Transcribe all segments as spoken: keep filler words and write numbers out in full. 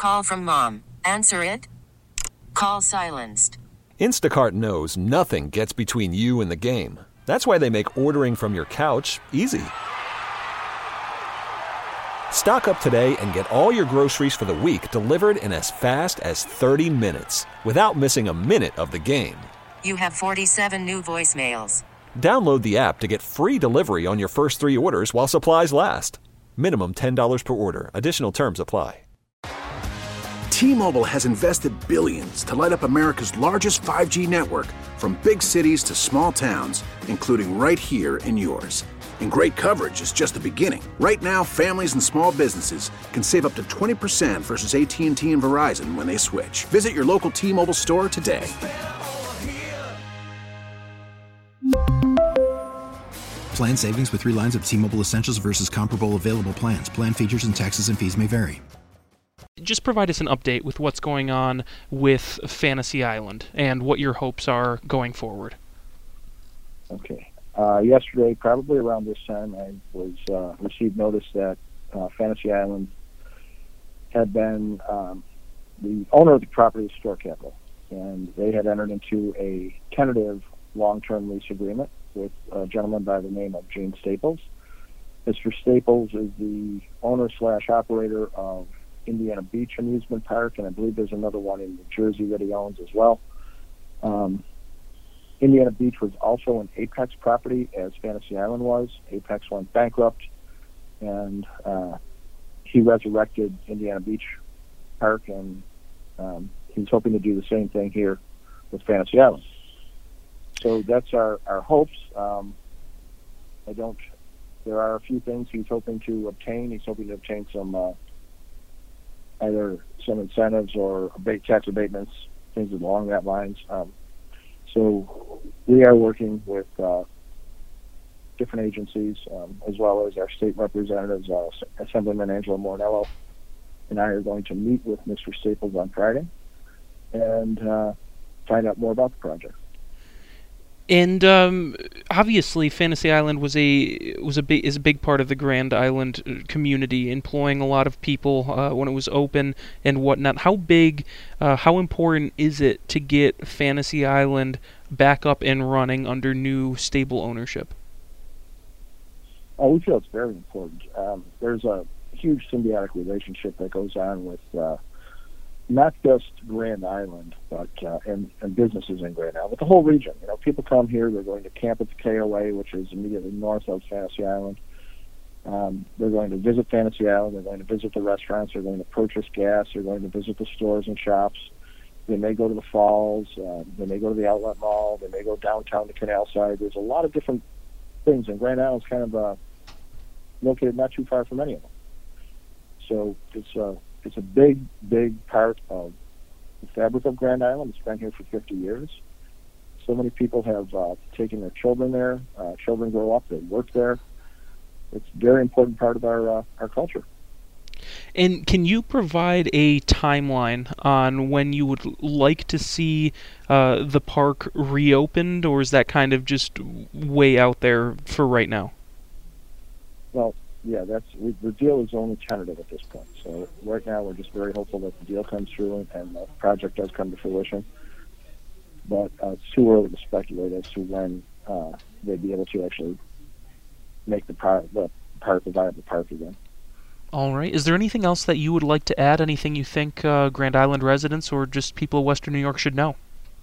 call from mom. Answer it. Call silenced. Instacart knows nothing gets between you and the game. That's why they make ordering from your couch easy. Stock up today and get all your groceries for the week delivered in as fast as thirty minutes without missing a minute of the game. You have forty-seven new voicemails. Download the app to get free delivery on your first three orders while supplies last. Minimum ten dollars per order. Additional terms apply. T-Mobile has invested billions to light up America's largest five G network, from big cities to small towns, including right here in yours. And great coverage is just the beginning. Right now, families and small businesses can save up to twenty percent versus A T and T and Verizon when they switch. Visit your local T-Mobile store today. Plan savings with three lines of T-Mobile Essentials versus comparable available plans. Plan features and taxes and fees may vary. Just provide us an update with what's going on with Fantasy Island and what your hopes are going forward. Okay. Uh, yesterday, probably around this time, I was uh, received notice that uh, Fantasy Island had been um, the owner of the property, Store Capital, and they had entered into a tentative long-term lease agreement with a gentleman by the name of Gene Staples. Mister Staples is the owner slash operator of Indiana Beach Amusement Park, and I believe there's another one in New Jersey that he owns as well. Um, Indiana Beach was also an Apex property, as Fantasy Island was. Apex went bankrupt, and uh, he resurrected Indiana Beach Park, and um, he's hoping to do the same thing here with Fantasy Island. So that's our, our hopes. Um, I don't. There are a few things he's hoping to obtain. He's hoping to obtain some uh, either some incentives or abate, tax abatements, things along that lines. Um, so we are working with uh, different agencies, um, as well as our state representatives, uh, Assemblyman Angelo Morinello and I are going to meet with Mister Staples on Friday and uh, find out more about the project. And um, obviously, Fantasy Island was a was a big is a big part of the Grand Island community, employing a lot of people uh, when it was open and whatnot. How big, uh, how important is it to get Fantasy Island back up and running under new, stable ownership? Oh, we feel it's very important. Um, there's a huge symbiotic relationship that goes on with uh, not just Grand Island, but uh, and, and businesses in Grand Island, but the whole region. You know, people come here, they're going to camp at the K O A, which is immediately north of Fantasy Island. Um, they're going to visit Fantasy Island, they're going to visit the restaurants, they're going to purchase gas, they're going to visit the stores and shops. They may go to the falls, uh, they may go to the outlet mall, they may go downtown to Canal Side. There's a lot of different things, and Grand Island's kind of uh, located not too far from any of them. So it's uh, It's a big, big part of the fabric of Grand Island. It's been here for fifty years. So many people have uh, taken their children there. Uh, children grow up, they work there. It's a very important part of our uh, our culture. And can you provide a timeline on when you would like to see uh, the park reopened, or is that kind of just way out there for right now? Well, yeah, that's we, the deal is only tentative at this point. So right now we're just very hopeful that the deal comes through and, and the project does come to fruition. But uh, it's too early to speculate as to when uh, they'd be able to actually make the, par- the park a viable park again. All right. Is there anything else that you would like to add? Anything you think uh, Grand Island residents or just people of Western New York should know?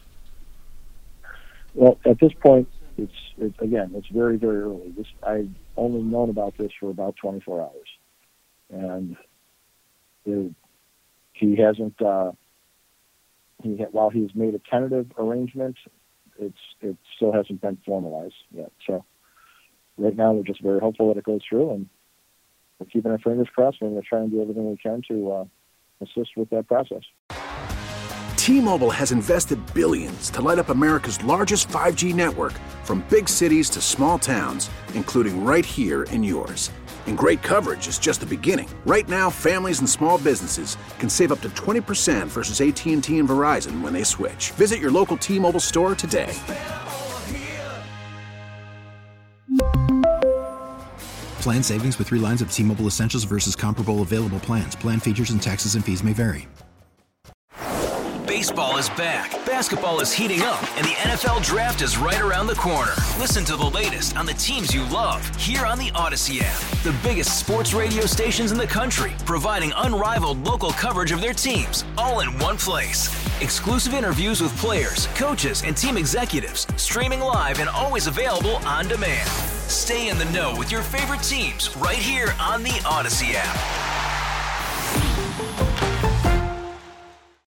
Well, at this point, it's it, again, it's very, very early. This I've only known about this for about twenty-four hours, and it, he hasn't. Uh, he ha- while he's made a tentative arrangement, it's it still hasn't been formalized yet. So right now, we're just very hopeful that it goes through, and we're keeping our fingers crossed. And we're going to try and do everything we can to uh, assist with that process. T-Mobile has invested billions to light up America's largest five G network, from big cities to small towns, including right here in yours. And great coverage is just the beginning. Right now, families and small businesses can save up to twenty percent versus A T and T and Verizon when they switch. Visit your local T-Mobile store today. Plan savings with three lines of T-Mobile Essentials versus comparable available plans. Plan features and taxes and fees may vary. Baseball is back, basketball is heating up, and the N F L Draft is right around the corner. Listen to the latest on the teams you love here on the Odyssey app. The biggest sports radio stations in the country, providing unrivaled local coverage of their teams, all in one place. Exclusive interviews with players, coaches, and team executives, streaming live and always available on demand. Stay in the know with your favorite teams right here on the Odyssey app.